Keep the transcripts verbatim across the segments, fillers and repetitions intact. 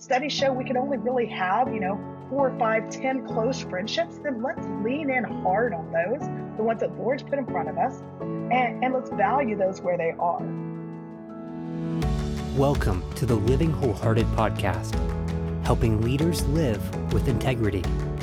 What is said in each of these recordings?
studies show we can only really have, you know, four, five, ten close friendships, then let's lean in hard on those, the ones that the Lord's put in front of us, and, and let's value those where they are. Welcome to the Living Wholehearted podcast, helping leaders live with integrity.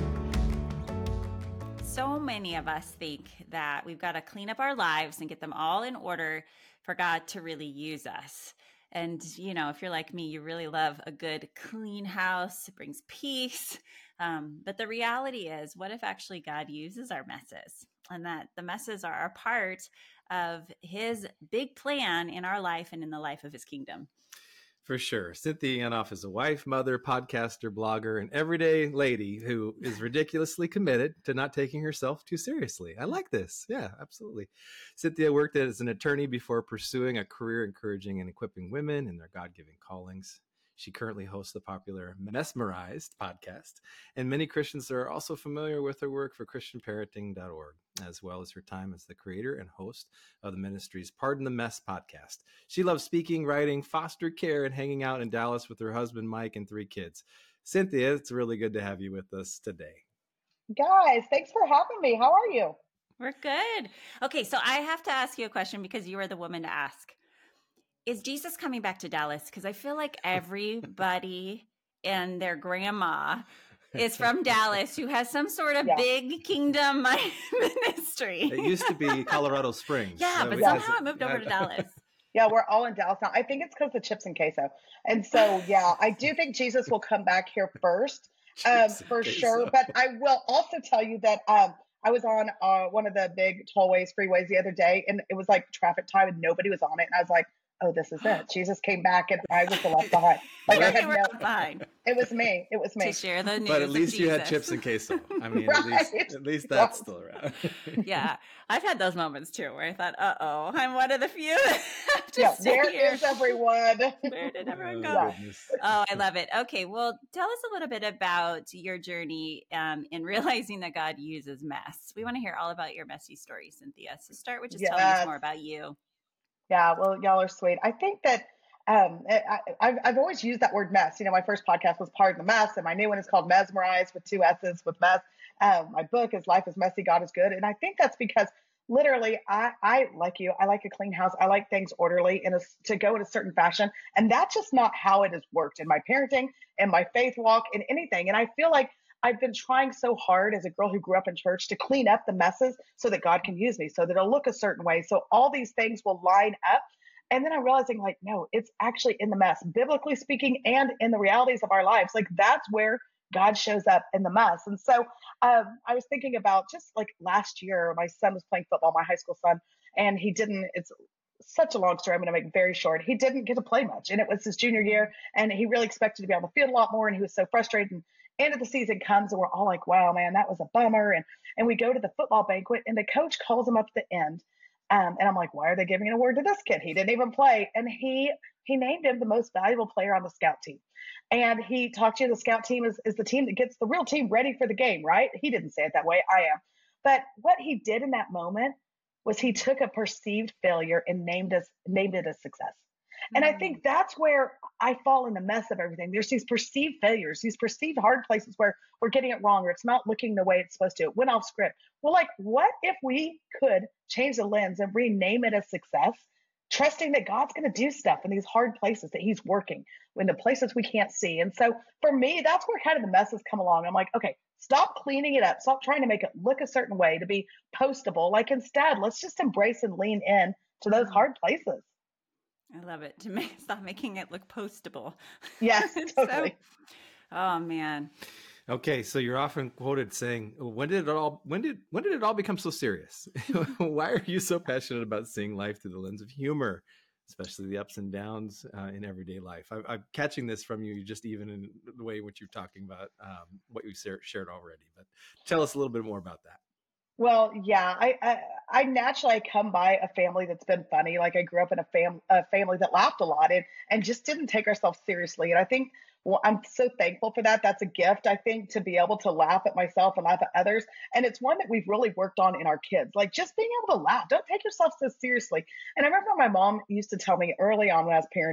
So many of us think that we've got to clean up our lives and get them all in order for God to really use us. And, you know, if you're like me, you really love a good clean house. It brings peace. Um, but the reality is, what if actually God uses our messes, and that the messes are a part of his big plan in our life and in the life of his kingdom? For sure. Cynthia Yanoff is a wife, mother, podcaster, blogger, and everyday lady who is ridiculously committed to not taking herself too seriously. I like this. Yeah, absolutely. Cynthia worked as an attorney before pursuing a career encouraging and equipping women in their God-given callings. She currently hosts the popular Mesmerized podcast, and many Christians are also familiar with her work for Christian Parenting dot org, as well as her time as the creator and host of the ministry's Pardon the Mess podcast. She loves speaking, writing, foster care, and hanging out in Dallas with her husband, Mike, and three kids. Cynthia, it's really good to have you with us today. Guys, thanks for having me. How are you? We're good. Okay, so I have to ask you a question because you are the woman to ask. Is Jesus coming back to Dallas? Because I feel like everybody and their grandma is from Dallas who has some sort of yeah. big kingdom ministry. It used to be Colorado Springs. Yeah, but somehow it moved over to Dallas. Yeah, we're all in Dallas now. I think it's because of chips and queso. And so, yeah, I do think Jesus will come back here first, um, for sure. But I will also tell you that um, I was on uh, one of the big tollways, freeways the other day, and it was like traffic time and nobody was on it. And I was like, oh, this is it. Jesus came back and I was the left behind. Like I had no behind. It was me. It was me. To share the news. But at least you Jesus. had chips and queso. I mean, right. at least at least that's still around. Yeah. I've had those moments too where I thought, uh oh, I'm one of the few. Yeah, where here. is everyone? Where did everyone go? Oh, oh, I love it. Okay. Well, tell us a little bit about your journey um, in realizing that God uses mess. We want to hear all about your messy story, Cynthia. So start with just yes. telling us more about you. Yeah, well, y'all are sweet. I think that um, I, I've, I've always used that word mess. You know, my first podcast was Pardon the Mess, and my new one is called Mesmerized with two S's with mess. Um, my book is Life is Messy, God is Good. And I think that's because literally I, I like you, I like a clean house. I like things orderly and to go in a certain fashion. And that's just not how it has worked in my parenting and my faith walk and anything. And I feel like I've been trying so hard as a girl who grew up in church to clean up the messes so that God can use me, so that it'll look a certain way. So all these things will line up. And then I'm realizing like, no, it's actually in the mess, biblically speaking, and in the realities of our lives. Like that's where God shows up in the mess. And so um, I was thinking about just like last year, my son was playing football, my high school son, and he didn't, it's such a long story. I'm going to make it very short. He didn't get to play much, and it was his junior year, and he really expected to be on the field a lot more. And he was so frustrated. And end of the season comes, and we're all like, wow, man, that was a bummer. And, and we go to the football banquet, and the coach calls him up at the end. Um, and I'm like, why are they giving an award to this kid? He didn't even play. And he, he named him the most valuable player on the scout team. And he talked to you, the scout team is, is the team that gets the real team ready for the game, right? He didn't say it that way. I am. But what he did in that moment was he took a perceived failure and named us, named it a success. And I think that's where I fall in the mess of everything. There's these perceived failures, these perceived hard places where we're getting it wrong, or it's not looking the way it's supposed to. It went off script. Well, like, what if we could change the lens and rename it as success, trusting that God's going to do stuff in these hard places, that he's working in the places we can't see. And so for me, that's where kind of the messes come along. I'm like, okay, stop cleaning it up. Stop trying to make it look a certain way to be postable. Like instead, let's just embrace and lean in to those hard places. I love it. To make, stop making it look postable. Yes, totally. So, oh man. Okay, so you're often quoted saying, "When did it all? When did when did it all become so serious? Why are you so passionate about seeing life through the lens of humor, especially the ups and downs uh, in everyday life?" I, I'm catching this from you, just even in the way in which you're talking about um, what you shared already. But tell us a little bit more about that. Well, yeah, I, I I naturally come by a family that's been funny. Like I grew up in a, fam- a family that laughed a lot and, and just didn't take ourselves seriously. And I think, well, I'm so thankful for that. That's a gift, I think, to be able to laugh at myself and laugh at others. And it's one that we've really worked on in our kids, like just being able to laugh. Don't take yourself so seriously. And I remember my mom used to tell me early on when I was parenting,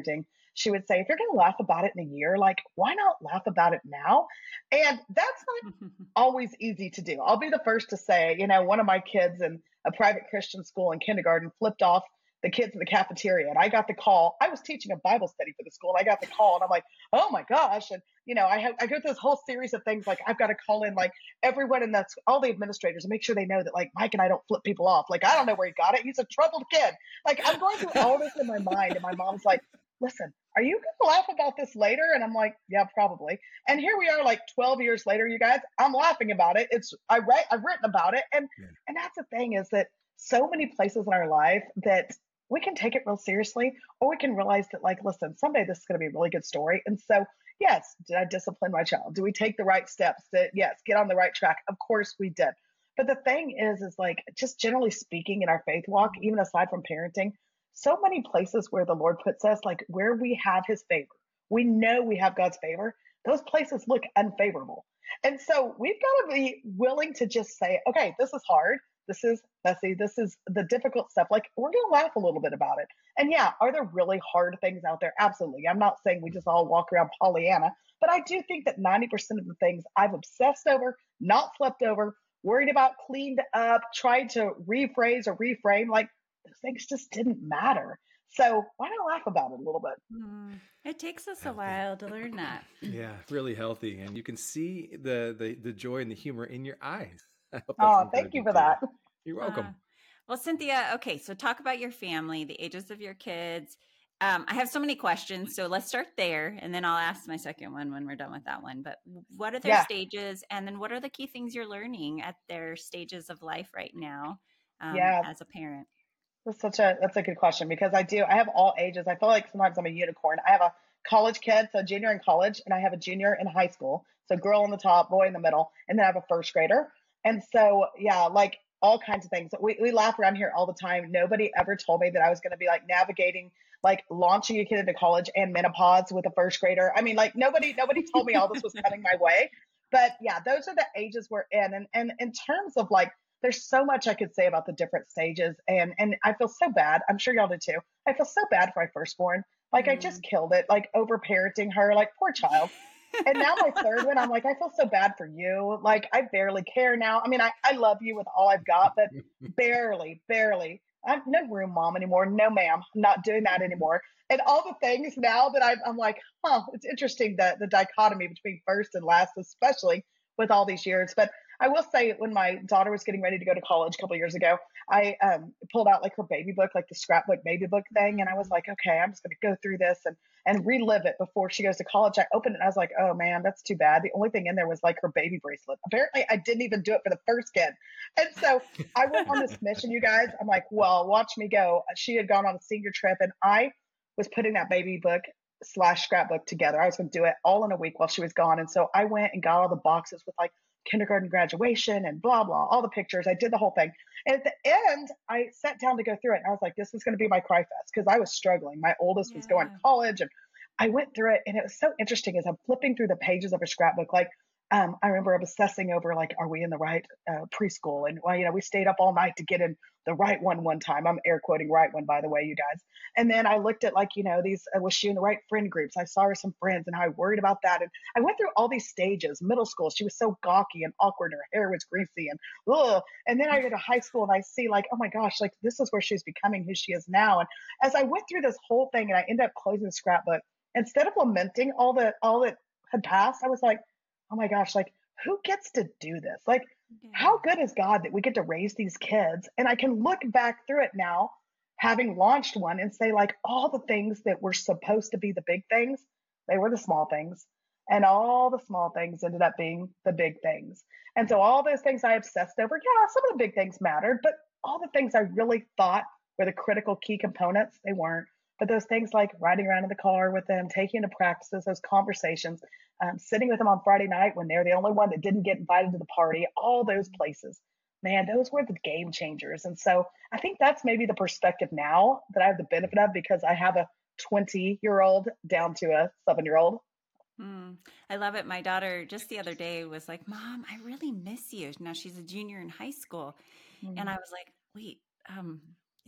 she would say, if you're going to laugh about it in a year, like, why not laugh about it now? And that's not always easy to do. I'll be the first to say, you know, one of my kids in a private Christian school in kindergarten flipped off the kids in the cafeteria. And I got the call. I was teaching a Bible study for the school. And I got the call and I'm like, oh my gosh. And, you know, I have, I go through this whole series of things. Like I've got to call in like everyone in that's all the administrators and make sure they know that like Mike and I don't flip people off. Like, I don't know where he got it. He's a troubled kid. Like I'm going through all this in my mind. And my mom's like, listen, are you going to laugh about this later? And I'm like, yeah, probably. And here we are like twelve years later, you guys, I'm laughing about it. It's, I write, I've written about it. And, yeah. and that's the thing is that so many places in our life that we can take it real seriously, or we can realize that like, listen, someday this is going to be a really good story. And so, yes, did I discipline my child? Do we take the right steps to, yes, get on the right track? Of course we did. But the thing is, is like, just generally speaking in our faith walk, even aside from parenting, so many places where the Lord puts us, like where we have his favor, we know we have God's favor, those places look unfavorable. And so we've got to be willing to just say, okay, this is hard. This is messy. This is the difficult stuff. Like we're going to laugh a little bit about it. And yeah, are there really hard things out there? Absolutely. I'm not saying we just all walk around Pollyanna, but I do think that ninety percent of the things I've obsessed over, not slept over, worried about, cleaned up, tried to rephrase or reframe, like those things just didn't matter. So why not laugh about it a little bit? Mm, it takes us a while to learn that. Yeah, really healthy. And you can see the, the, the joy and the humor in your eyes. Oh, thank you for that. You're welcome. Uh, well, Cynthia, okay, so talk about your family, the ages of your kids. Um, I have so many questions, so let's start there, and then I'll ask my second one when we're done with that one. But what are their yeah. stages, and then what are the key things you're learning at their stages of life right now um, yeah. as a parent? That's such a that's a good question because I do I have all ages. I feel like sometimes I'm a unicorn. I have a college kid, so junior in college, and I have a junior in high school. So girl on the top, boy in the middle, and then I have a first grader. And so, yeah, like all kinds of things. We, we laugh around here all the time. Nobody ever told me that I was going to be like navigating, like launching a kid into college and menopause with a first grader. I mean, like nobody, nobody told me all this was coming my way. But yeah, those are the ages we're in. And, and in terms of like, there's so much I could say about the different stages. And, and I feel so bad. I'm sure y'all do too. I feel so bad for my firstborn. Like mm. I just killed it, like over parenting her, like poor child. And now my third one, I'm like, I feel so bad for you. Like, I barely care now. I mean, I, I love you with all I've got, but barely, barely. I'm no room mom anymore. No, ma'am. I'm not doing that anymore. And all the things now that I'm, I'm like, huh, it's interesting that the dichotomy between first and last, especially with all these years. But I will say when my daughter was getting ready to go to college a couple of years ago, I um, pulled out like her baby book, like the scrapbook baby book thing. And I was like, okay, I'm just going to go through this and, and relive it before she goes to college. I opened it and I was like, oh man, that's too bad. The only thing in there was like her baby bracelet. Apparently I didn't even do it for the first kid. And so I went on this mission, you guys. I'm like, well, watch me go. She had gone on a senior trip and I was putting that baby book slash scrapbook together. I was going to do it all in a week while she was gone. And so I went and got all the boxes with like kindergarten graduation and blah, blah, all the pictures. I did the whole thing. And at the end, I sat down to go through it. And I was like, this is going to be my cry fest because I was struggling. My oldest yeah. was going to college and I went through it. And it was so interesting as I'm flipping through the pages of a scrapbook. Like, um, I remember obsessing over like, are we in the right uh, preschool? And well, you know, we stayed up all night to get in the right one one time. I'm air quoting right one, by the way, you guys. And then I looked at like, you know, these, uh, was she in the right friend groups? I saw her some friends and I worried about that. And I went through all these stages. Middle school, she was so gawky and awkward. Her hair was greasy and ugh. And then I go to high school and I see like, oh my gosh, like this is where she's becoming who she is now. And as I went through this whole thing and I ended up closing the scrapbook, instead of lamenting all that, all that had passed, I was like, oh my gosh, like who gets to do this? Like, yeah. how good is God that we get to raise these kids? And I can look back through it now, having launched one and say like all the things that were supposed to be the big things, they were the small things. And all the small things ended up being the big things. And so all those things I obsessed over, yeah, some of the big things mattered, but all the things I really thought were the critical key components, they weren't. But those things like riding around in the car with them, taking them to practices, those conversations, um, sitting with them on Friday night when they're the only one that didn't get invited to the party, all those places, man, those were the game changers. And so I think that's maybe the perspective now that I have the benefit of because I have a twenty year old down to a seven year old. Mm, I love it. My daughter just the other day was like, Mom, I really miss you. Now she's a junior in high school. Mm. And I was like, wait, um,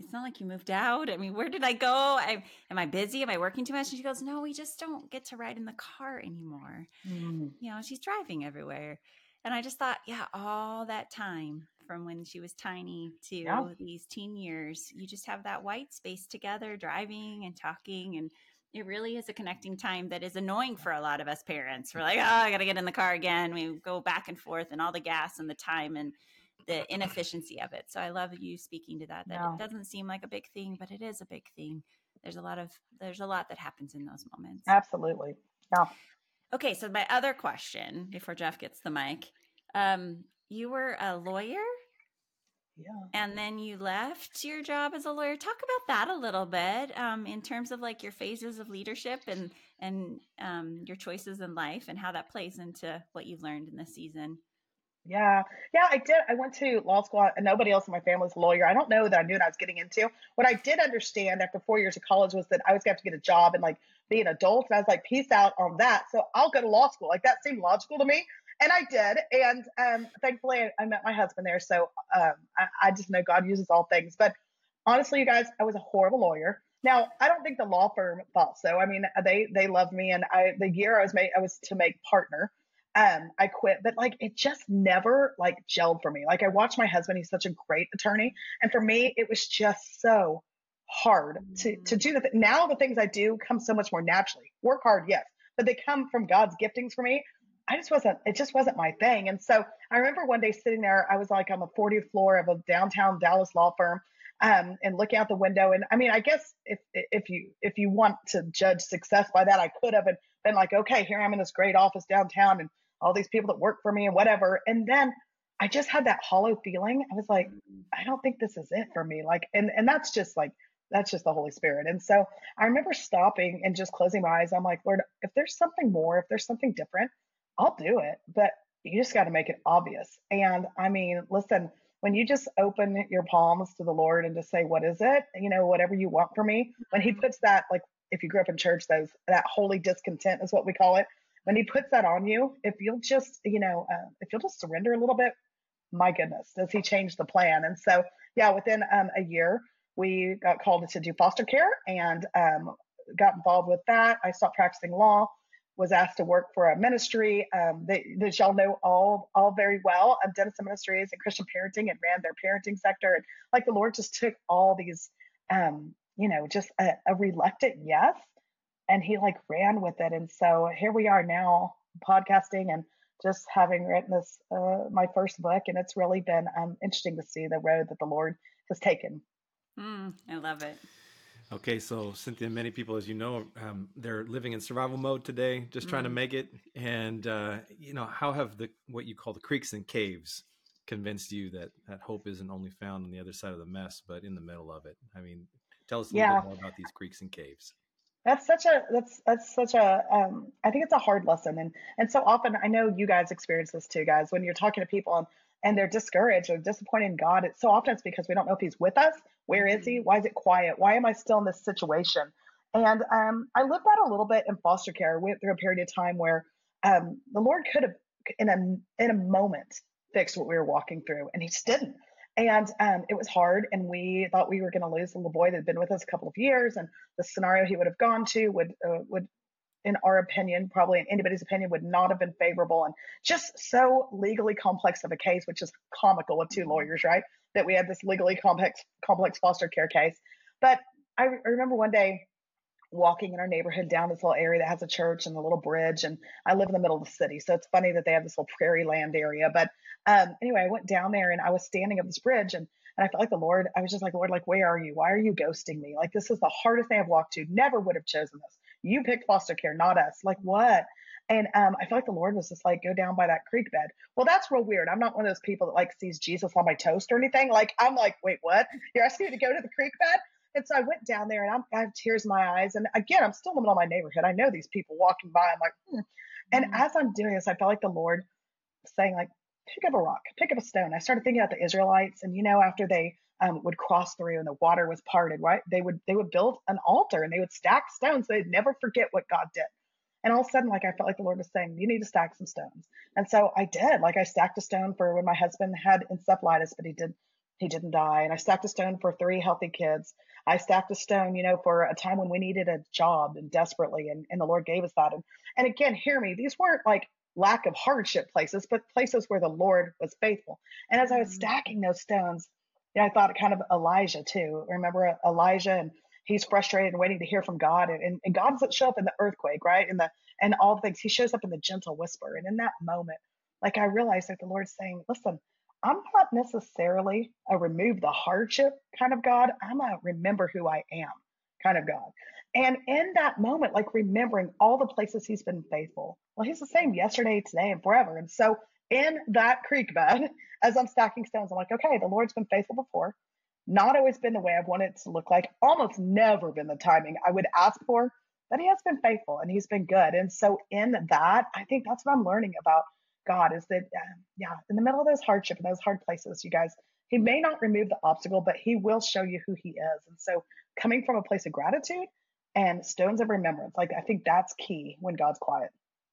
it's not like you moved out. I mean, where did I go? I, am I busy? Am I working too much? And she goes, no, we just don't get to ride in the car anymore. Mm. You know, she's driving everywhere. And I just thought, yeah, all that time from when she was tiny to yeah. these teen years, you just have that white space together, driving and talking. And it really is a connecting time that is annoying for a lot of us parents. We're like, oh, I got to get in the car again. We go back and forth and all the gas and the time and the inefficiency of it. So I love you speaking to that, that no. it doesn't seem like a big thing, but it is a big thing. There's a lot of, there's a lot that happens in those moments. Absolutely. Yeah. Okay. So my other question before Jeff gets the mic, um, you were a lawyer. Yeah. And then you left your job as a lawyer. Talk about that a little bit, um, in terms of like your phases of leadership and, and, um, your choices in life and how that plays into what you've learned in this season. Yeah. Yeah, I did. I went to law school and nobody else in my family was a lawyer. I don't know that I knew what I was getting into. What I did understand after four years of college was that I was going to have to get a job and like be an adult. And I was like, peace out on that. So I'll go to law school. Like that seemed logical to me. And I did. And um, thankfully I, I met my husband there. So um, I, I just know God uses all things. But honestly, you guys, I was a horrible lawyer. Now, I don't think the law firm thought so. I mean, they, they loved me. And I, the year I was made, I was to make partner. Um, I quit, but like, it just never like gelled for me. Like I watched my husband, he's such a great attorney. And for me, it was just so hard to, to do the th- now the things I do come so much more naturally. Work hard. Yes. But they come from God's giftings for me. I just wasn't, it just wasn't my thing. And so I remember one day sitting there, I was like on the fortieth floor of a downtown Dallas law firm, um, and looking out the window. And I mean, I guess if, if you, if you want to judge success by that, I could have been, been like, okay, here I'm in this great office downtown and all these people that work for me and whatever. And then I just had that hollow feeling. I was like, I don't think this is it for me. Like, and, and that's just like, that's just the Holy Spirit. And so I remember stopping and just closing my eyes. I'm like, Lord, if there's something more, if there's something different, I'll do it. But you just got to make it obvious. And I mean, listen, when you just open your palms to the Lord and just say, what is it? You know, whatever you want for me, when he puts that, like if you grew up in church, those, that holy discontent is what we call it. When he puts that on you, if you'll just, you know, uh, if you'll just surrender a little bit, my goodness, does he change the plan? And so, yeah, within um, a year, we got called to do foster care and um, got involved with that. I stopped practicing law, was asked to work for a ministry um, that, that y'all know all, all very well, um, Denison Ministries and Christian Parenting, and ran their parenting sector. And like the Lord just took all these, um, you know, just a, a reluctant yes. And he like ran with it. And so here we are now podcasting and just having written this, uh, my first book. And it's really been um, interesting to see the road that the Lord has taken. Mm, I love it. Okay. So Cynthia, many people, as you know, um, they're living in survival mode today, just trying mm. to make it. And, uh, you know, how have the, what you call the creeks and caves convinced you that, that hope isn't only found on the other side of the mess, but in the middle of it? I mean, tell us a little yeah. bit more about these creeks and caves. That's such a, that's, that's such a, um, I think it's a hard lesson. And, and so often I know you guys experience this too, guys, when you're talking to people and, and they're discouraged or disappointed in God. It's so often it's because we don't know if he's with us. Where is he? Why is it quiet? Why am I still in this situation? And, um, I lived that a little bit in foster care. I went through a period of time where, um, the Lord could have in a, in a moment fixed what we were walking through, and he just didn't. And um, it was hard, and we thought we were going to lose the little boy that had been with us a couple of years, and the scenario he would have gone to would, uh, would, in our opinion, probably in anybody's opinion, would not have been favorable, and just so legally complex of a case, which is comical with two lawyers, right? That we had this legally complex, complex foster care case. But I, I remember one day walking in our neighborhood down this little area that has a church and a little bridge. And I live in the middle of the city. So it's funny that they have this little prairie land area. But um, anyway, I went down there and I was standing at this bridge and, and I felt like the Lord, I was just like, Lord, like, where are you? Why are you ghosting me? Like, this is the hardest thing I've walked to. Never would have chosen this. You picked foster care, not us. Like, what? And um, I feel like the Lord was just like, go down by that creek bed. Well, that's real weird. I'm not one of those people that like sees Jesus on my toast or anything. Like, I'm like, wait, what? You're asking me to go to the creek bed? And so I went down there and I'm, I have tears in my eyes. And again, I'm still in the middle of my neighborhood. I know these people walking by. I'm like, hmm. And mm-hmm. as I'm doing this, I felt like the Lord saying, like, pick up a rock, pick up a stone. I started thinking about the Israelites. And, you know, after they um, would cross through and the water was parted, right? They would, they would build an altar and they would stack stones. So they'd never forget what God did. And all of a sudden, like, I felt like the Lord was saying, you need to stack some stones. And so I did. Like, I stacked a stone for when my husband had encephalitis, but he did, he didn't die. And I stacked a stone for three healthy kids. I stacked a stone, you know, for a time when we needed a job and desperately, and, and the Lord gave us that. And, and again, hear me, these weren't like lack of hardship places, but places where the Lord was faithful. And as I was stacking those stones, yeah, I thought kind of Elijah too. Remember Elijah, and he's frustrated and waiting to hear from God. And, and, and God doesn't show up in the earthquake, right? And the and all the things. He shows up in the gentle whisper. And in that moment, like I realized that the Lord's saying, listen, I'm not necessarily a remove the hardship kind of God. I'm a remember who I am kind of God. And in that moment, like remembering all the places he's been faithful. Well, he's the same yesterday, today, and forever. And so in that creek bed, as I'm stacking stones, I'm like, okay, the Lord's been faithful before. Not always been the way I've wanted it to look like. Almost never been the timing I would ask for, but he has been faithful and he's been good. And so in that, I think that's what I'm learning about God is that, uh, yeah, in the middle of those hardship and those hard places, you guys, he may not remove the obstacle, but he will show you who he is. And so coming from a place of gratitude and stones of remembrance, like I think that's key when God's quiet.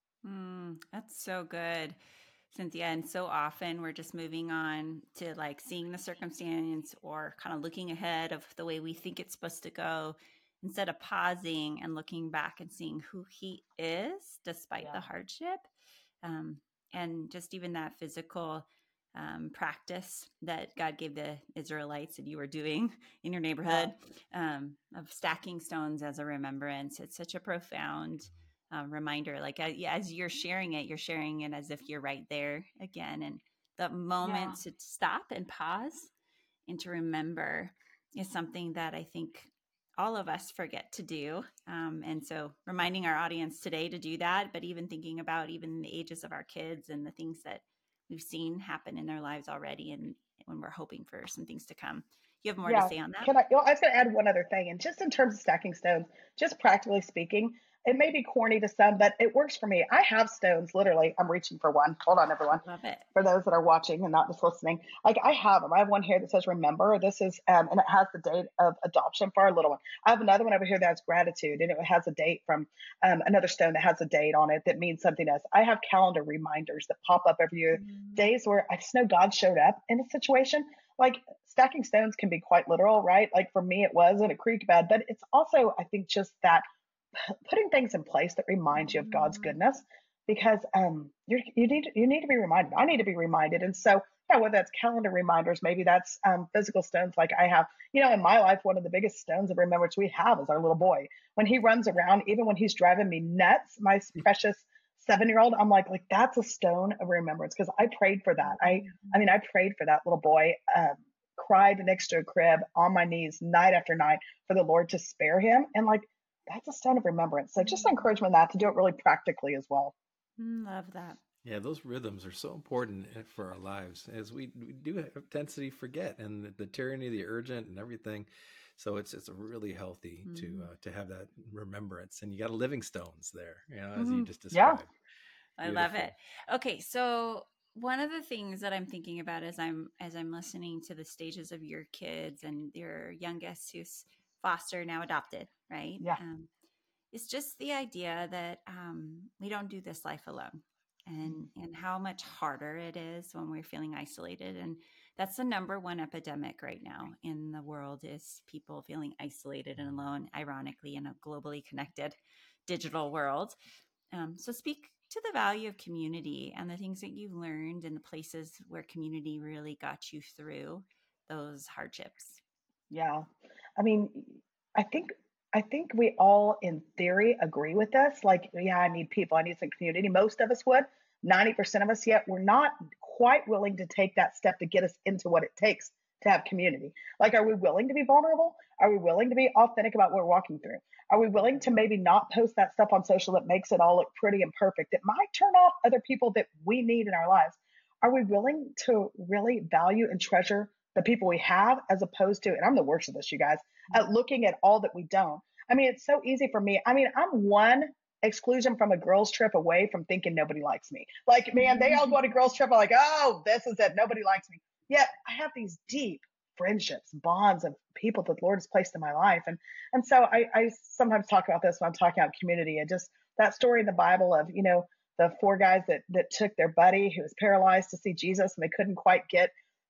Mm, that's so good, Cynthia. And so often we're just moving on to like seeing the circumstance or kind of looking ahead of the way we think it's supposed to go instead of pausing and looking back and seeing who he is despite yeah. the hardship. Um, and just even that physical um, practice that God gave the Israelites and you were doing in your neighborhood yeah. um, of stacking stones as a remembrance. It's such a profound um, reminder. Like as, as you're sharing it, you're sharing it as if you're right there again. And the moment yeah. to stop and pause and to remember is something that I think all of us forget to do. Um, and so reminding our audience today to do that, but even thinking about even the ages of our kids and the things that we've seen happen in their lives already. And when we're hoping for some things to come, you have more yeah. to say on that? Can I, well, I was going to add one other thing. And just in terms of stacking stones, just practically speaking, it may be corny to some, but it works for me. I have stones, literally. I'm reaching for one. Hold on, everyone. Love it. For those that are watching and not just listening. Like I have them. I have one here that says remember. This is, um, and it has the date of adoption for our little one. I have another one over here that has gratitude, and it has a date from um, another stone that has a date on it that means something to us. I have calendar reminders that pop up every year, mm-hmm. days where I just know God showed up in a situation. Like stacking stones can be quite literal, right? Like for me, it was in a creek bed, but it's also, I think, just that putting things in place that remind you of God's goodness, because um, you you need you need to be reminded. I need to be reminded, and so yeah, whether that's calendar reminders, maybe that's um, physical stones. Like I have, you know, in my life, one of the biggest stones of remembrance we have is our little boy. When he runs around, even when he's driving me nuts, my precious seven-year-old, I'm like, like that's a stone of remembrance because I prayed for that. I, I mean, I prayed for that little boy. Um, cried next to a crib on my knees night after night for the Lord to spare him, and like. That's a stone of remembrance. So just encouragement that to do it really practically as well. Love that. Yeah, those rhythms are so important for our lives as we, we do have a tendency to forget and the, the tyranny, the urgent and everything. So it's it's really healthy mm-hmm. to uh, to have that remembrance. And you got a living stones there, you know, as mm-hmm. you just described. Yeah. I love it. Okay, so one of the things that I'm thinking about as I'm as I'm listening to the stages of your kids and your youngest who's foster, now adopted, right? Yeah. Um, it's just the idea that um, we don't do this life alone, and and how much harder it is when we're feeling isolated. And that's the number one epidemic right now in the world is people feeling isolated and alone, ironically, in a globally connected digital world. Um, so speak to the value of community and the things that you've learned in the places where community really got you through those hardships. Yeah. I mean, I think I think we all in theory agree with this. Like, yeah, I need people, I need some community. Most of us would, ninety percent of us, yet we're not quite willing to take that step to get us into what it takes to have community. Like, are we willing to be vulnerable? Are we willing to be authentic about what we're walking through? Are we willing to maybe not post that stuff on social that makes it all look pretty and perfect? It might turn off other people that we need in our lives. Are we willing to really value and treasure the people we have as opposed to, and I'm the worst of this, you guys, at looking at all that we don't. I mean, it's so easy for me. I mean, I'm one exclusion from a girls trip away from thinking nobody likes me. Like, man, they all go on a girls trip. I'm like, oh, this is it. Nobody likes me. Yet I have these deep friendships, bonds of people that the Lord has placed in my life. And, and so I, I sometimes talk about this when I'm talking about community, and just that story in the Bible of, you know, the four guys that, that took their buddy who was paralyzed to see Jesus, and they couldn't quite get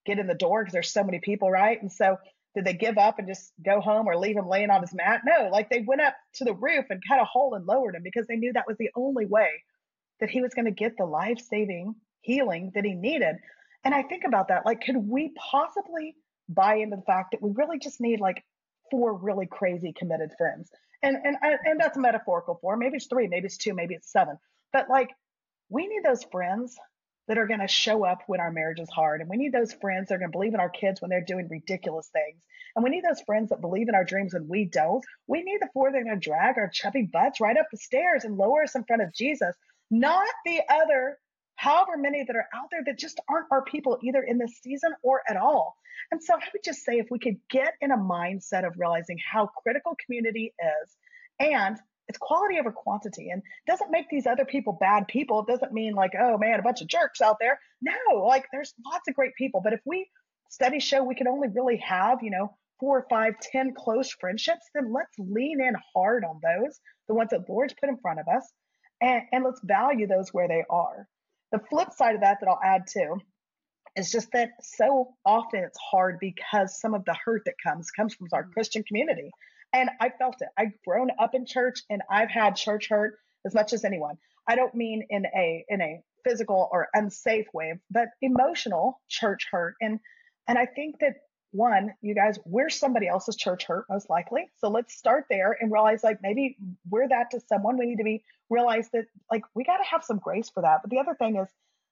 get in the door because there's so many people, right? And so did they give up and just go home or leave him laying on his mat? No, like they went up to the roof and cut a hole and lowered him because they knew that was the only way that he was going to get the life-saving healing that he needed. And I think about that, like, could we possibly buy into the fact that we really just need like four really crazy committed friends? And and and that's a metaphorical form. Maybe it's three, maybe it's two, maybe it's seven. But like, we need those friends that are going to show up when our marriage is hard. And we need those friends that are going to believe in our kids when they're doing ridiculous things. And we need those friends that believe in our dreams when we don't. We need the four that are going to drag our chubby butts right up the stairs and lower us in front of Jesus, not the other however many that are out there that just aren't our people either in this season or at all. And so I would just say, if we could get in a mindset of realizing how critical community is, and it's quality over quantity, and doesn't make these other people bad people. It doesn't mean like, oh man, a bunch of jerks out there. No, like there's lots of great people. But if we studies show we can only really have, you know, four or five, ten close friendships, then let's lean in hard on those, the ones that the Lord's put in front of us, and, and let's value those where they are. The flip side of that that I'll add too is just that so often it's hard because some of the hurt that comes comes from our Christian community. And I felt it. I've grown up in church and I've had church hurt as much as anyone. I don't mean in a in a physical or unsafe way, but emotional church hurt. And and I think that, one, you guys, we're somebody else's church hurt, most likely. So let's start there and realize like maybe we're that to someone. We need to be realize that like we got to have some grace for that. But the other thing is,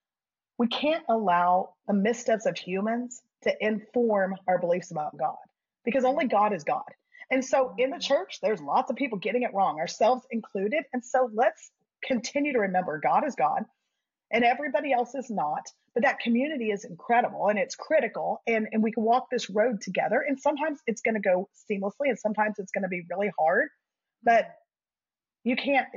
we can't allow the missteps of humans to inform our beliefs about God, because only God is God. And so in the church, there's lots of people getting it wrong, ourselves included. And so let's continue to remember God is God and everybody else is not. But that community is incredible and it's critical, and, and we can walk this road together. And sometimes it's going to go seamlessly and sometimes it's going to be really hard. But you can't,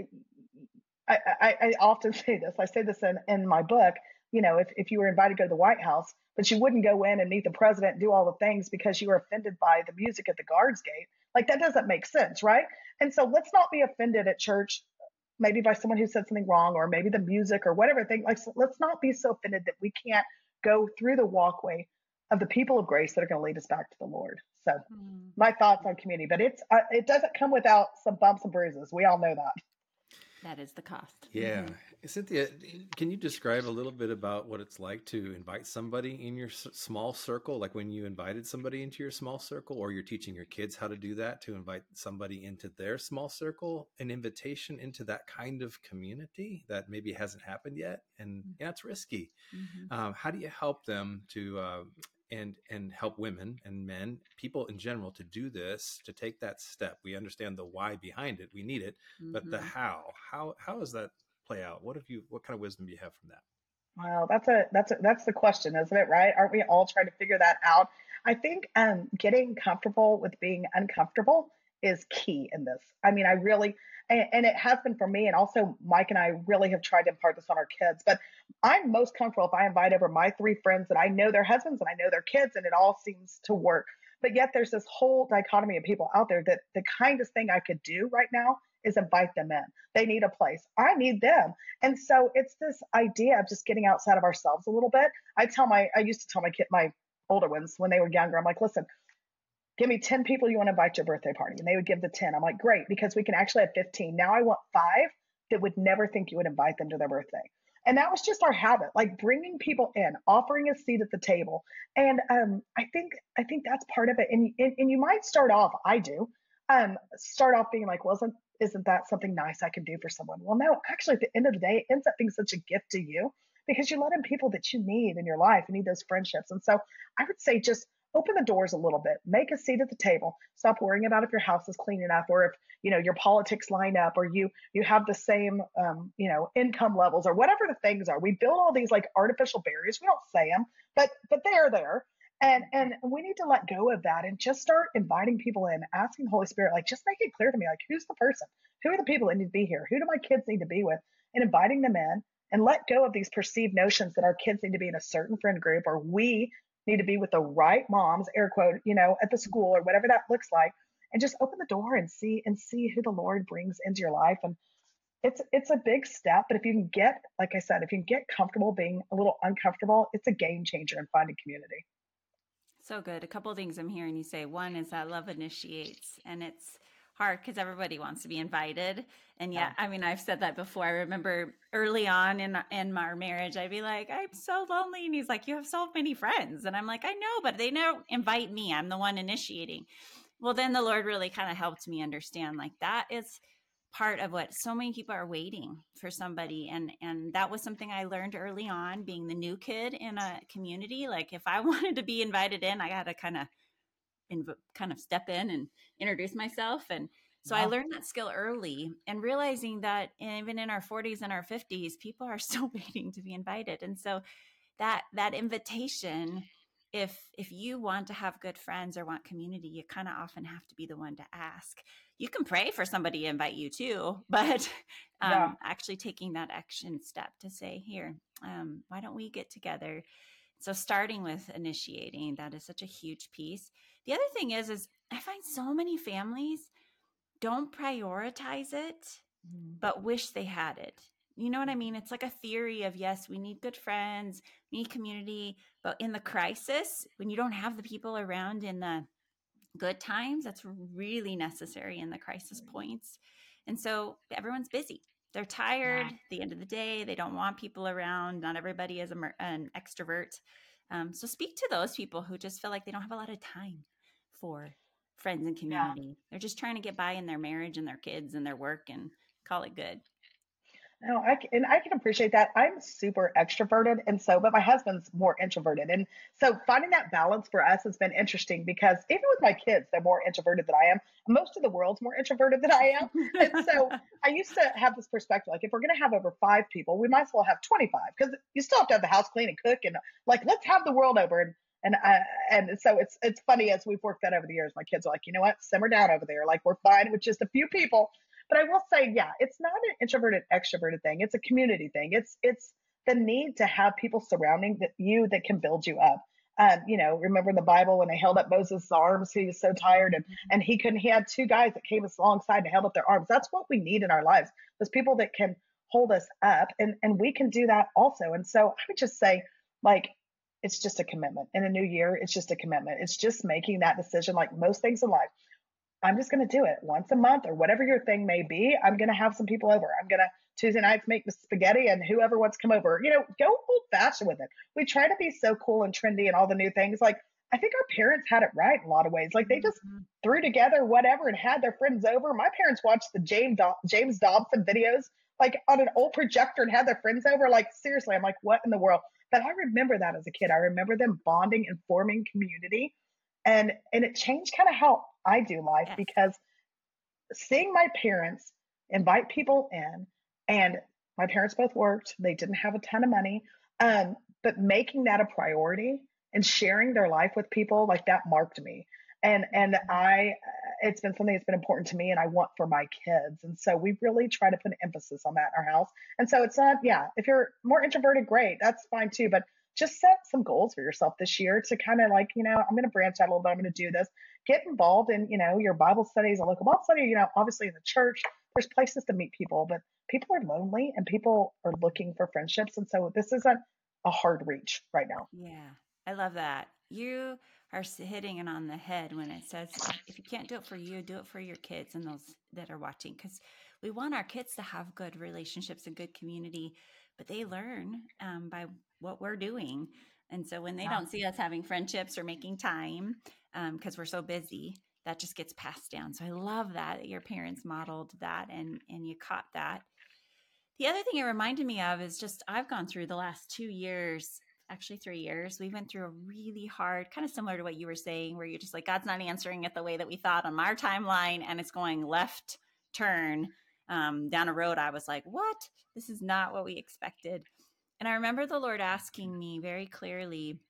I, I, I often say this, I say this in, in my book, you know, if, if you were invited to go to the White House, but you wouldn't go in and meet the president and do all the things because you were offended by the music at the guards gate, like that doesn't make sense, right? And so let's not be offended at church, maybe by someone who said something wrong, or maybe the music or whatever thing. Like, so let's not be so offended that we can't go through the walkway of the people of grace that are going to lead us back to the Lord. So mm. my thoughts on community, but it's uh, it doesn't come without some bumps and bruises. We all know that. That is the cost. Yeah. Mm-hmm. Cynthia, can you describe a little bit about what it's like to invite somebody in your s- small circle? Like when you invited somebody into your small circle, or you're teaching your kids how to do that, to invite somebody into their small circle, an invitation into that kind of community that maybe hasn't happened yet. And mm-hmm. yeah, it's risky. Mm-hmm. Um, how do you help them to, uh, and and help women and men, people in general, to do this, to take that step? We understand the why behind it, we need it, mm-hmm. but the how, how how does that play out? What have you, what kind of wisdom do you have from that? Well, that's a that's a, that's the question, isn't it? Right? Aren't we all trying to figure that out? I think um, getting comfortable with being uncomfortable is key in this. I mean, I really, and, and it has been for me, and also Mike and I really have tried to impart this on our kids. But I'm most comfortable if I invite over my three friends that I know their husbands and I know their kids, and it all seems to work. But yet there's this whole dichotomy of people out there that the kindest thing I could do right now is invite them in. They need a place. I need them. And so it's this idea of just getting outside of ourselves a little bit. I tell my, I used to tell my kid, my older ones when they were younger, I'm like, listen, give me ten people you want to invite to your birthday party. And they would give the ten. I'm like, great, because we can actually have fifteen. Now I want five that would never think you would invite them to their birthday. And that was just our habit, like bringing people in, offering a seat at the table. And um, I think I think that's part of it. And, and, and you might start off, I do, um, start off being like, well, isn't, isn't that something nice I can do for someone? Well, no, actually, at the end of the day, it ends up being such a gift to you because you're letting people that you need in your life. You need those friendships. And so I would say just open the doors a little bit, make a seat at the table, stop worrying about if your house is clean enough, or if, you know, your politics line up, or you, you have the same, um, you know, income levels, or whatever the things are. We build all these like artificial barriers. We don't say them, but, but they are there. And, and we need to let go of that and just start inviting people in, asking the Holy Spirit, like, just make it clear to me, like, who's the person? Who are the people that need to be here? Who do my kids need to be with? And inviting them in, and let go of these perceived notions that our kids need to be in a certain friend group, or we need to be with the right moms, air quote, you know, at the school, or whatever that looks like, and just open the door and see, and see who the Lord brings into your life. And it's, it's a big step, but if you can get, like I said, if you can get comfortable being a little uncomfortable, it's a game changer in finding community. So good. A couple of things I'm hearing you say. One is that love initiates, and it's hard because everybody wants to be invited. And yeah, I mean, I've said that before. I remember early on in in our marriage, I'd be like, I'm so lonely. And he's like, you have so many friends. And I'm like, I know, but they don't invite me. I'm the one initiating. Well, then the Lord really kind of helped me understand like that is part of what so many people are waiting for somebody. And, and that was something I learned early on being the new kid in a community. Like if I wanted to be invited in, I got to kind of inv- kind of step in and introduce myself. And so yeah. I learned that skill early, and realizing that even in our forties and our fifties, people are still waiting to be invited. And so that, that invitation, if, if you want to have good friends or want community, you kind of often have to be the one to ask. You can pray for somebody to invite you too, but um, yeah. actually taking that action step to say, here, um, why don't we get together? So starting with initiating, that is such a huge piece. The other thing is, is I find so many families don't prioritize it, mm. but wish they had it. You know what I mean? It's like a theory of, yes, we need good friends, we need community, but in the crisis, when you don't have the people around in the good times, that's really necessary in the crisis points. And so everyone's busy. They're tired yeah. at the end of the day. They don't want people around. Not everybody is a, an extrovert. Um, so speak to those people who just feel like they don't have a lot of time for friends and community. Yeah. They're just trying to get by in their marriage and their kids and their work and call it good. No, I can, and I can appreciate that. I'm super extroverted, and so, but my husband's more introverted, and so finding that balance for us has been interesting because even with my kids, they're more introverted than I am. Most of the world's more introverted than I am, and so I used to have this perspective: like if we're going to have over five people, we might as well have twenty-five because you still have to have the house clean and cook, and like let's have the world over. And and I, and so it's it's funny as we've worked that over the years. My kids are like, you know what, simmer down over there. Like we're fine with just a few people. But I will say, yeah, it's not an introverted, extroverted thing. It's a community thing. It's it's the need to have people surrounding that you that can build you up. Um, you know, remember in the Bible when they held up Moses' arms, he was so tired and and he couldn't. He had two guys that came alongside and held up their arms. That's what we need in our lives. Those people that can hold us up, and and we can do that also. And so I would just say, like, it's just a commitment. In a new year, it's just a commitment. It's just making that decision, like most things in life. I'm just going to do it once a month or whatever your thing may be. I'm going to have some people over. I'm going to Tuesday nights make the spaghetti and whoever wants to come over, you know, go old fashioned with it. We try to be so cool and trendy and all the new things. Like I think our parents had it right in a lot of ways. Like they just mm-hmm. threw together whatever and had their friends over. My parents watched the James, Do- James Dobson videos like on an old projector and had their friends over. Like seriously, I'm like, what in the world? But I remember that as a kid. I remember them bonding and forming community. And and it changed kind of how I do life yes. because seeing my parents invite people in, and my parents both worked, they didn't have a ton of money, um, but making that a priority and sharing their life with people like that marked me. And and I, it's been something that's been important to me and I want for my kids. And so we really try to put an emphasis on that in our house. And so it's not, yeah, if you're more introverted, great, that's fine too. But just set some goals for yourself this year to kind of like, you know, I'm going to branch out a little bit. I'm going to do this. Get involved in, you know, your Bible studies, a local Bible study, you know, obviously in the church, there's places to meet people, but people are lonely and people are looking for friendships. And so this isn't a hard reach right now. Yeah, I love that. You are hitting it on the head when it says, if you can't do it for you, do it for your kids and those that are watching, because we want our kids to have good relationships and good community, but they learn um, by what we're doing. And so when they yeah. don't see us having friendships or making time because um, we're so busy, that just gets passed down. So I love that, that your parents modeled that and, and you caught that. The other thing it reminded me of is just, I've gone through the last two years, actually three years, we went through a really hard, kind of similar to what you were saying, where you're just like, God's not answering it the way that we thought on our timeline. And it's going left turn um, down a road. I was like, what? This is not what we expected. And I remember the Lord asking me very clearly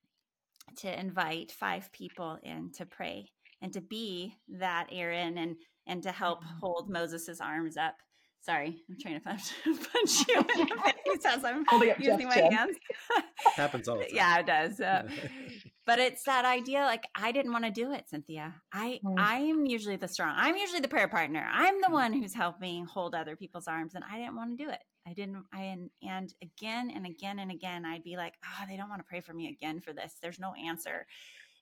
to invite five people in to pray and to be that Aaron and and to help hold Moses's arms up. Sorry, I'm trying to punch, punch you in the face as I'm using my Jeff. hands. Happens all the time. Yeah, it does. Uh, but it's that idea, like, I didn't want to do it, Cynthia. I mm. I'm usually the strong. I'm usually the prayer partner. I'm the one who's helping hold other people's arms, and I didn't want to do it. I didn't, I, and, and again and again and again, I'd be like, oh, they don't want to pray for me again for this. There's no answer.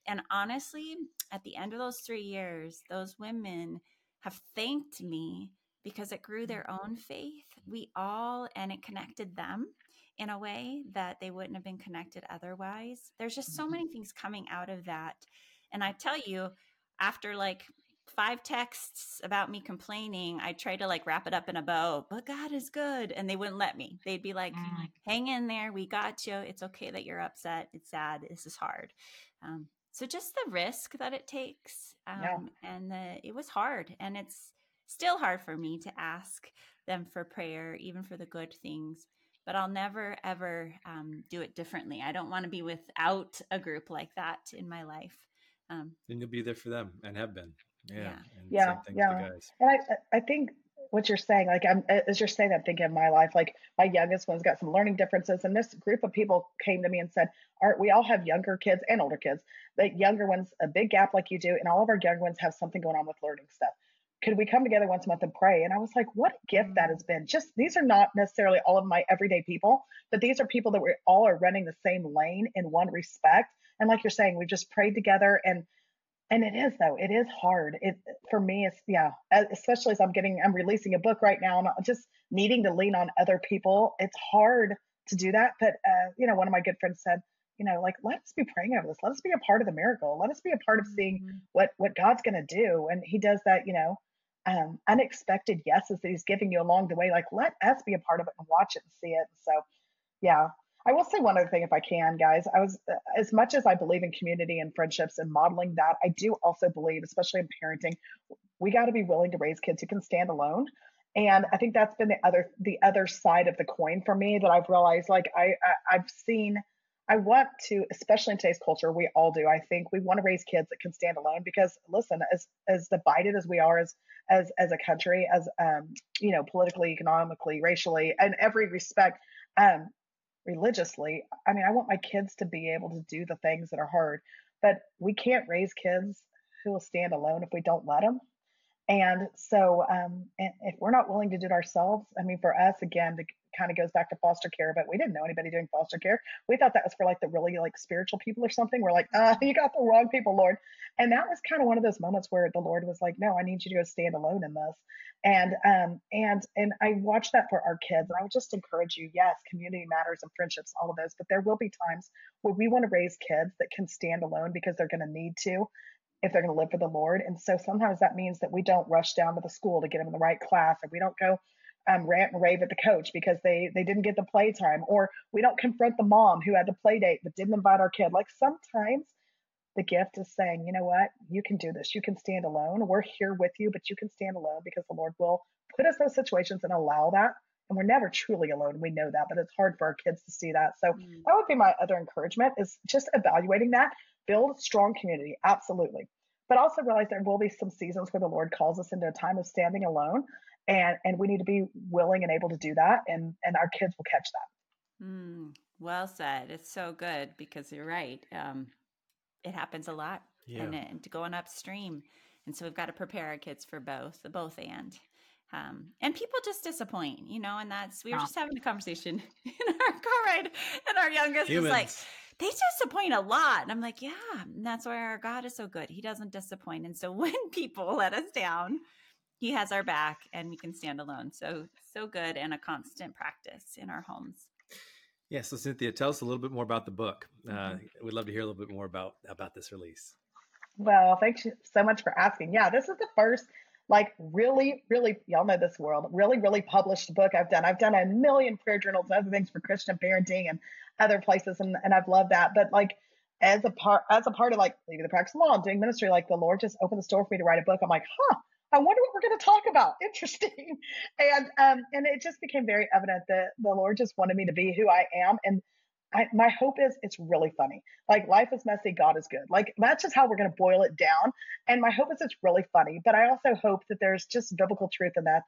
and honestly, at the end of those three years, those women have thanked me because it grew their own faith. We all, and it connected them in a way that they wouldn't have been connected otherwise. There's just so many things coming out of that. And I tell you, after like five texts about me complaining, I tried to like wrap it up in a bow, but God is good. And they wouldn't let me. They'd be like, mm. hang in there. We got you. It's okay that you're upset. It's sad. This is hard. Um, so just the risk that it takes. Um, yeah. And the, it was hard. And it's still hard for me to ask them for prayer, even for the good things. But I'll never, ever um, do it differently. I don't want to be without a group like that in my life. Um, and you'll be there for them and have been. Yeah. Yeah. And yeah. same thing yeah. with the guys. And I, I think what you're saying, like I'm, as you're saying, I'm thinking of my life, like my youngest one's got some learning differences. And this group of people came to me and said, Art, we all have younger kids and older kids, but younger ones, a big gap like you do. And all of our younger ones have something going on with learning stuff. Could we come together once a month and pray? And I was like, what a gift that has been. Just, these are not necessarily all of my everyday people, but these are people that we all are running the same lane in one respect. And like you're saying, we just prayed together, and, and it is though, it is hard. It, for me, it's, yeah, especially as I'm getting, I'm releasing a book right now, and I'm just needing to lean on other people. It's hard to do that. But, uh, you know, one of my good friends said, you know, like, let us be praying over this. Let us be a part of the miracle. Let us be a part of seeing mm-hmm. what, what God's going to do. And he does that, you know, Um, unexpected yeses that he's giving you along the way. Like, let us be a part of it and watch it and see it. So, yeah, I will say one other thing if I can, guys. I was, as much as I believe in community and friendships and modeling that, I do also believe, especially in parenting, we got to be willing to raise kids who can stand alone. And I think that's been the other, the other side of the coin for me that I've realized, like I, I I've seen, I want to, especially in today's culture, we all do. I think we want to raise kids that can stand alone because, listen, as as divided as we are as as as a country, as um, you know, politically, economically, racially, in every respect, um, religiously. I mean, I want my kids to be able to do the things that are hard, but we can't raise kids who will stand alone if we don't let them. And so, um, and if we're not willing to do it ourselves, I mean, for us, again, the kind of goes back to foster care, but we didn't know anybody doing foster care. We thought that was for like the really like spiritual people or something. We're like, uh, you got the wrong people, Lord. And that was kind of one of those moments where the Lord was like, no, I need you to go stand alone in this. And, um, and, and I watched that for our kids. And I would just encourage you, yes, community matters and friendships, all of those, but there will be times where we want to raise kids that can stand alone because they're going to need to, if they're going to live for the Lord. And so sometimes that means that we don't rush down to the school to get them in the right class, or we don't go um, rant and rave at the coach because they, they didn't get the play time, or we don't confront the mom who had the play date but didn't invite our kid. Like, sometimes the gift is saying, you know what, you can do this. You can stand alone. We're here with you, but you can stand alone because the Lord will put us in those situations and allow that. And we're never truly alone. We know that, but it's hard for our kids to see that. So mm. that would be my other encouragement, is just evaluating that. Build strong community. Absolutely. But also realize there will be some seasons where the Lord calls us into a time of standing alone. And, and we need to be willing and able to do that. And, and our kids will catch that. Mm, well said. It's so good, because you're right. Um, it happens a lot, yeah. and, and going upstream. And so we've got to prepare our kids for both, the both and. Um, and people just disappoint, you know, and that's, we were oh. just having a conversation in our car ride, and our youngest Humans. was like, they disappoint a lot. And I'm like, yeah, and that's why our God is so good. He doesn't disappoint. And so when people let us down, he has our back and we can stand alone. So, so good, and a constant practice in our homes. Yeah. So Cynthia, tell us a little bit more about the book. Uh, we'd love to hear a little bit more about, about this release. Well, thanks so much for asking. Yeah, this is the first, like, really, really, y'all know this world, really, really published book I've done. I've done a million prayer journals and other things for Christian parenting and other places. And, and I've loved that. But like, as a part, as a part of like leading the practice of law and doing ministry, like the Lord just opened the door for me to write a book. I'm like, huh, I wonder what we're going to talk about. Interesting. And, um, and it just became very evident that the Lord just wanted me to be who I am. And I, my hope is it's really funny. Like, life is messy, God is good. Like, that's just how we're going to boil it down. And my hope is it's really funny. But I also hope that there's just biblical truth in that, that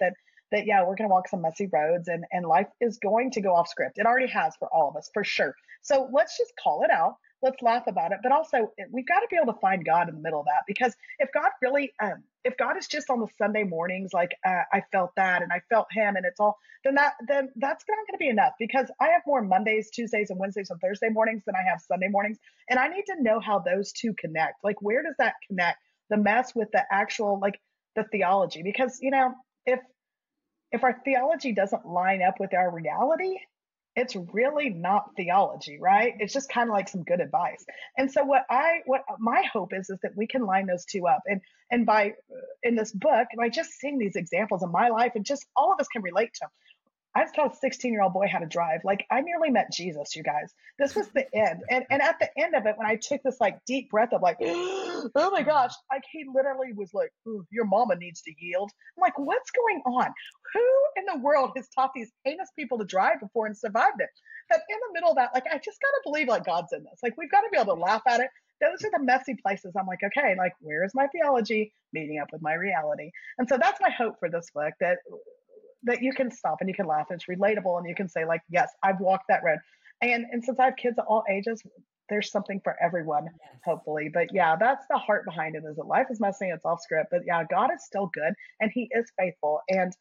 that, yeah, we're going to walk some messy roads, and, and life is going to go off script. It already has for all of us, for sure. So let's just call it out. Let's laugh about it. But also, we've got to be able to find God in the middle of that, because if God really, um, if God is just on the Sunday mornings, like uh, I felt that and I felt him and it's all, then that, then that's not going to be enough, because I have more Mondays, Tuesdays, and Wednesdays and Thursday mornings than I have Sunday mornings. And I need to know how those two connect. Like, where does that connect? The mess with the actual, like the theology, because, you know, if, if our theology doesn't line up with our reality, it's really not theology, right? It's just kind of like some good advice. And so what I, what my hope is, is that we can line those two up. And, and by, in this book, by just seeing these examples in my life, and just all of us can relate to them. I just taught a sixteen year old boy how to drive. Like, I nearly met Jesus, you guys. This was the end. And, and at the end of it, when I took this like deep breath of like, oh my gosh, like he literally was like, your mama needs to yield. I'm like, what's going on? Who in the world has taught these heinous people to drive before and survived it? But in the middle of that, like, I just got to believe like God's in this. Like, we've got to be able to laugh at it. Those are the messy places. I'm like, okay, like, where is my theology meeting up with my reality? And so that's my hope for this book, that that you can stop and you can laugh and it's relatable, and you can say like, yes, I've walked that road. And and since I have kids of all ages, there's something for everyone, yes. Hopefully. But yeah, that's the heart behind it, is that life is messy, it's off script, but yeah, God is still good and he is faithful. And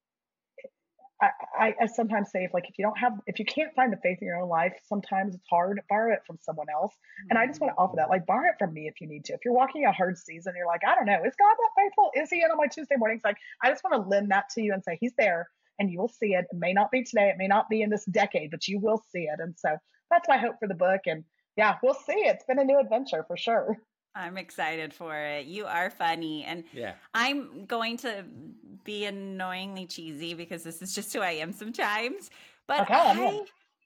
I, I, I sometimes say, if like, if you don't have, if you can't find the faith in your own life, sometimes it's hard, borrow it from someone else. Mm-hmm. And I just want to offer that, like, borrow it from me if you need to. If you're walking a hard season, you're like, I don't know, is God that faithful? Is he in on my Tuesday mornings? Like, I just want to lend that to you and say, he's there and you will see it. It may not be today, it may not be in this decade, but you will see it. And so that's my hope for the book. And yeah, we'll see. It's been a new adventure for sure. I'm excited for it. You are funny. And yeah. I'm going to be annoyingly cheesy because this is just who I am sometimes. But okay, I,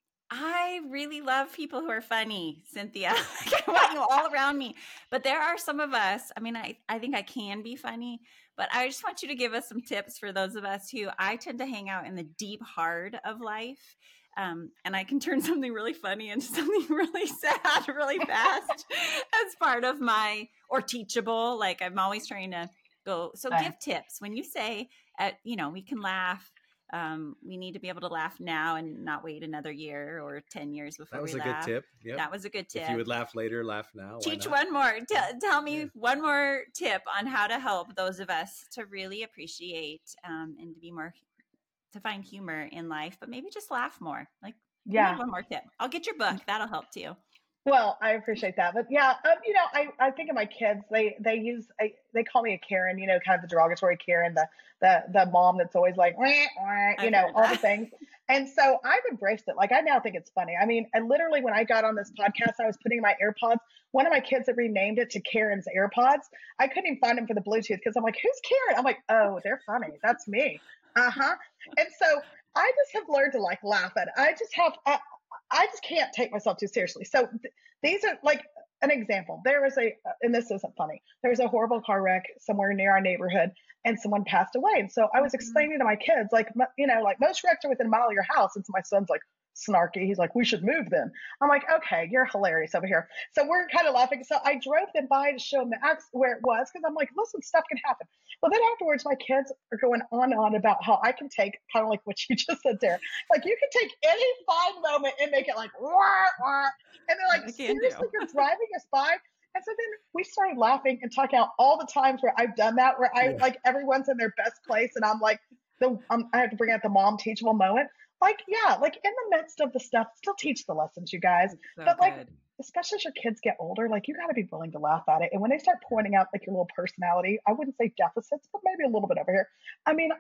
I really love people who are funny, Cynthia. I want you all around me. But there are some of us, I mean, I, I think I can be funny, but I just want you to give us some tips for those of us who, I tend to hang out in the deep hard of life. Um, and I can turn something really funny into something really sad really fast as part of my, or teachable. Like, I'm always trying to go. So uh, give tips when you say, at, you know, we can laugh. Um, we need to be able to laugh now and not wait another year or ten years before we laugh. That was a good tip. Yep. That was a good tip. If you would laugh later, laugh now. Teach one more. T- tell me yeah. one more tip on how to help those of us to really appreciate um, and to be more to find humor in life, but maybe just laugh more. Like, yeah, one more tip. I'll get your book. That'll help too. Well, I appreciate that. But yeah, um, you know, I, I think of my kids, they, they use, I, they call me a Karen, you know, kind of the derogatory Karen, the, the, the mom that's always like, wah, wah, you know, all the things. And so I've embraced it. Like, I now think it's funny. I mean, I literally, when I got on this podcast, I was putting my AirPods. One of my kids had renamed it to Karen's AirPods. I couldn't even find them for the Bluetooth because I'm like, who's Karen? I'm like, oh, they're funny. That's me. Uh-huh. And so I just have learned to like laugh at it. I just have, I, I just can't take myself too seriously. So th- these are like an example. There was a, and this isn't funny, there was a horrible car wreck somewhere near our neighborhood and someone passed away. And so I was explaining to my kids, like, you know, like most wrecks are within a mile of your house. And so my son's like, snarky. He's like, we should move them. I'm like, okay, you're hilarious over here. So we're kind of laughing. So I drove them by to show them the acts where it was, because I'm like, listen, stuff can happen. Well, then afterwards, my kids are going on and on about how I can take, kind of like what you just said there, like you can take any fine moment and make it like, wah, wah. And they're like, seriously, you're driving us by? And so then we started laughing and talking about all the times where I've done that, where I yeah. like everyone's in their best place and I'm like, the um, I have to bring out the mom teachable moment. Like, yeah, like in the midst of the stuff, still teach the lessons, you guys. So but like, good. Especially as your kids get older, like you got to be willing to laugh at it. And when they start pointing out like your little personality, I wouldn't say deficits, but maybe a little bit over here. I mean,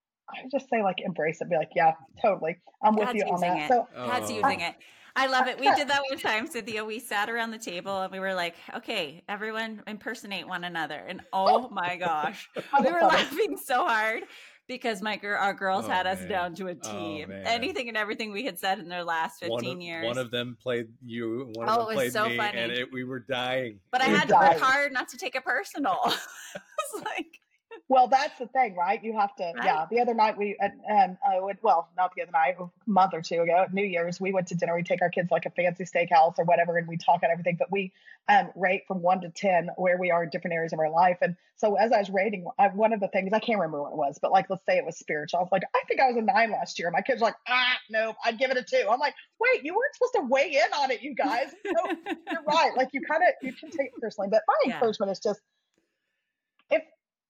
I just say like embrace it. Be like, yeah, totally. I'm God's with you on that. It. So God's oh. using it. I love it. We did that one time, Cynthia. We sat around the table and we were like, okay, everyone impersonate one another. And oh my gosh, we were laughing so hard. Because my girl, our girls oh, had us man. down to a T. Oh, anything and everything we had said in their last fifteen one of, years. One of them played you, one of oh, them played so me, funny. and it, we were dying. But I had to work hard not to take it personal. It's like, Well, that's the thing, right? You have to, Right? yeah. The other night we, um, I would, well, not the other night, a month or two ago, at New Year's, we went to dinner. We take our kids like a fancy steakhouse or whatever, and we talk about everything. But we um, rate from one to ten where we are in different areas of our life. And so as I was rating, I, one of the things I can't remember what it was, but like let's say it was spiritual. I was like, I think I was a nine last year. My kids were like, ah, no, I'd give it a two. I'm like, wait, you weren't supposed to weigh in on it, you guys. No, you're right. Like you kind of you can take it personally. But my Yeah. encouragement is just if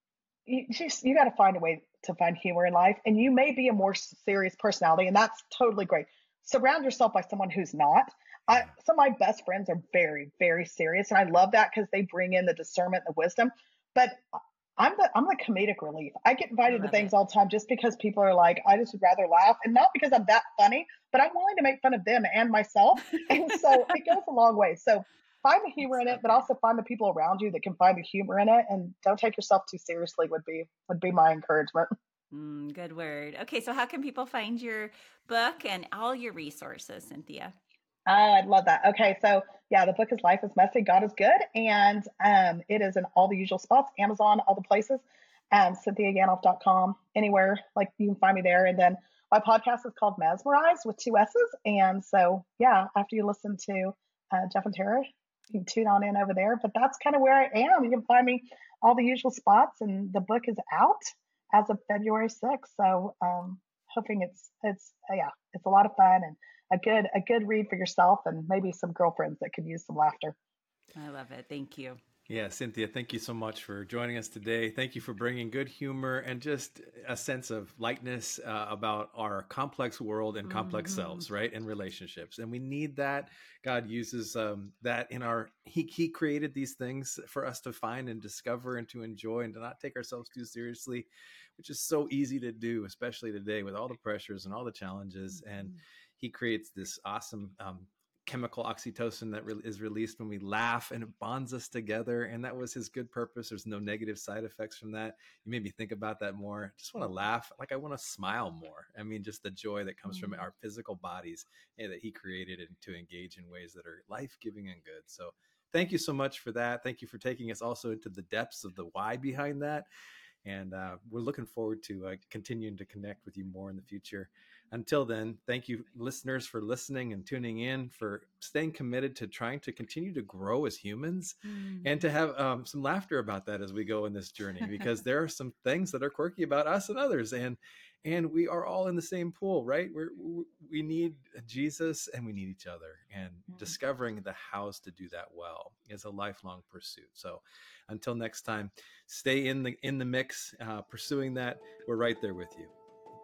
you just you got to find a way to find humor in life, and you may be a more serious personality, and that's totally great. Surround yourself by someone who's not. I, some of my best friends are very, very serious, and I love that because they bring in the discernment, the wisdom. But I'm the I'm the comedic relief. I get invited I to love things it. all the time just because people are like, I just would rather laugh, and not because I'm that funny, but I'm willing to make fun of them and myself, and so it goes a long way. So find the humor in it, but also find the people around you that can find the humor in it, and don't take yourself too seriously. Would be would be my encouragement. Mm, good word. Okay, so how can people find your book and all your resources, Cynthia? Oh, I'd love that. Okay, so yeah, the book is Life is Messy, God is Good, and um, it is in all the usual spots, Amazon, all the places, um, cynthia yanoff dot com, anywhere, like you can find me there. And then my podcast is called Mesmerize with two S's, and so yeah, after you listen to uh, Jeff and Tara, you can tune on in over there. But that's kind of where I am. You can find me all the usual spots, and the book is out as of February sixth. So um, hoping it's it's uh, yeah, it's a lot of fun and a good a good read for yourself and maybe some girlfriends that could use some laughter. I love it. Thank you. Yeah, Cynthia, thank you so much for joining us today. Thank you for bringing good humor and just a sense of lightness uh, about our complex world and complex Mm-hmm. selves, right? And relationships. And we need that. God uses um, that in our, he, he created these things for us to find and discover and to enjoy and to not take ourselves too seriously, which is so easy to do, especially today with all the pressures and all the challenges. And he creates this awesome um, chemical oxytocin that re- is released when we laugh, and it bonds us together. And that was his good purpose. There's no negative side effects from that. You made me think about that more. I just want to laugh. Like I want to smile more. I mean, just the joy that comes from our physical bodies and that he created and to engage in ways that are life-giving and good. So thank you so much for that. Thank you for taking us also into the depths of the why behind that. And uh, we're looking forward to uh, continuing to connect with you more in the future. Until then, thank you, listeners, for listening and tuning in, for staying committed to trying to continue to grow as humans Mm. and to have um, some laughter about that as we go in this journey, because there are some things that are quirky about us and others. And and we are all in the same pool, right? We're, we need Jesus and we need each other. And Mm. discovering the hows to do that well is a lifelong pursuit. So until next time, stay in the in the mix, uh, pursuing that. We're right there with you.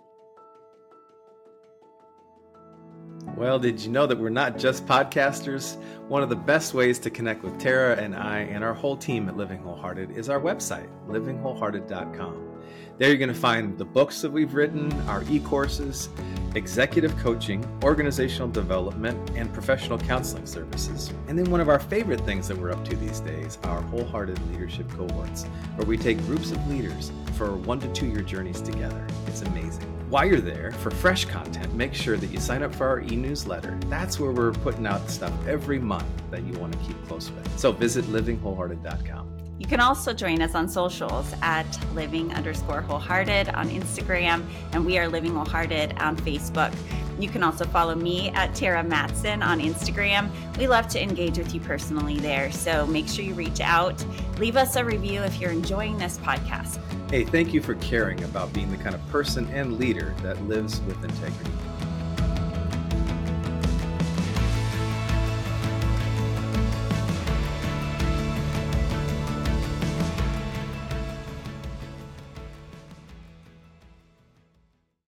Well, did you know that we're not just podcasters? One of the best ways to connect with Tara and I and our whole team at Living Wholehearted is our website, living wholehearted dot com. There you're going to find the books that we've written, our e-courses, executive coaching, organizational development, and professional counseling services. And then one of our favorite things that we're up to these days, our Wholehearted Leadership Cohorts, where we take groups of leaders for one to two year journeys together. It's amazing. While you're there, for fresh content, make sure that you sign up for our e-newsletter. That's where we're putting out stuff every month that you want to keep close with. So visit living wholehearted dot com. You can also join us on socials at living underscore wholehearted on Instagram, and we are Living Wholehearted on Facebook. You can also follow me at Tara Matson on Instagram. We love to engage with you personally there, so make sure you reach out. Leave us a review if you're enjoying this podcast. Hey, thank you for caring about being the kind of person and leader that lives with integrity.